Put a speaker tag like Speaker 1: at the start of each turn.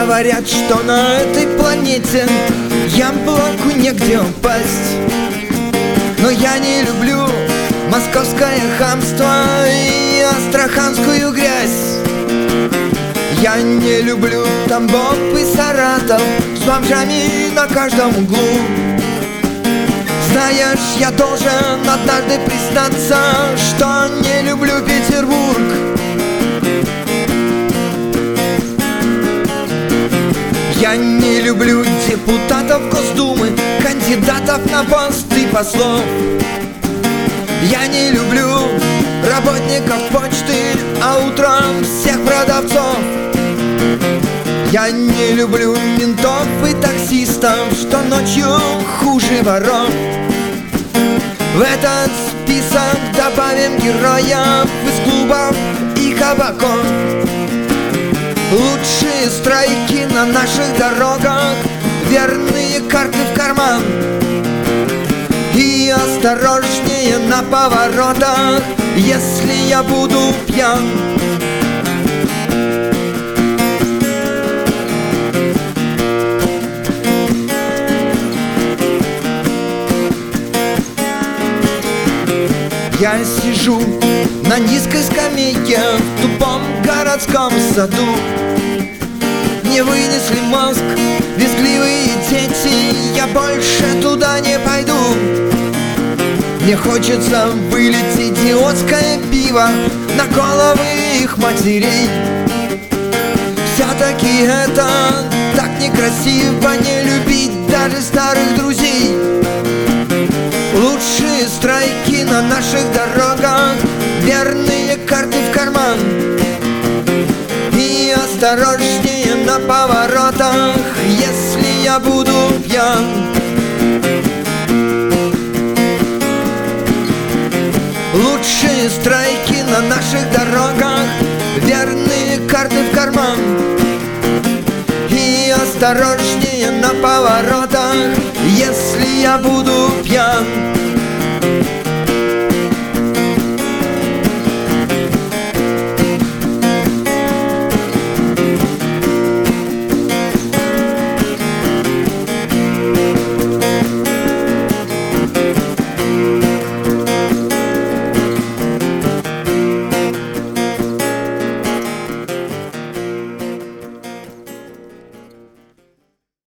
Speaker 1: Говорят, что на этой планете яблоку негде упасть. Но я не люблю московское хамство и астраханскую грязь. Я не люблю Тамбов и Саратов с бомжами на каждом углу. Знаешь, я должен однажды признаться, что не люблю Петербург. Я не люблю депутатов Госдумы, кандидатов на посты послов. Я не люблю работников почты, а утром всех продавцов. Я не люблю ментов и таксистов, что ночью хуже воров. В этот список добавим героев из клубов и кабаков. Лучшие страйки на наших дорогах, верные карты в карман. И осторожнее на поворотах, если я буду пьян. Я сижу на низкой скамейке в тупом городском саду. Не вынесли мозг визгливые дети, я больше туда не пойду. Мне хочется вылить идиотское пиво на головы их матерей. Все-таки это так некрасиво, не любить даже старых друзей. Лучшие страйки на наших дорогах, верные карты в карман. И осторожнее на поворотах, если я буду пьян. Лучшие страйки на наших дорогах, верные карты в карман. И осторожнее на поворотах, если я буду пьян.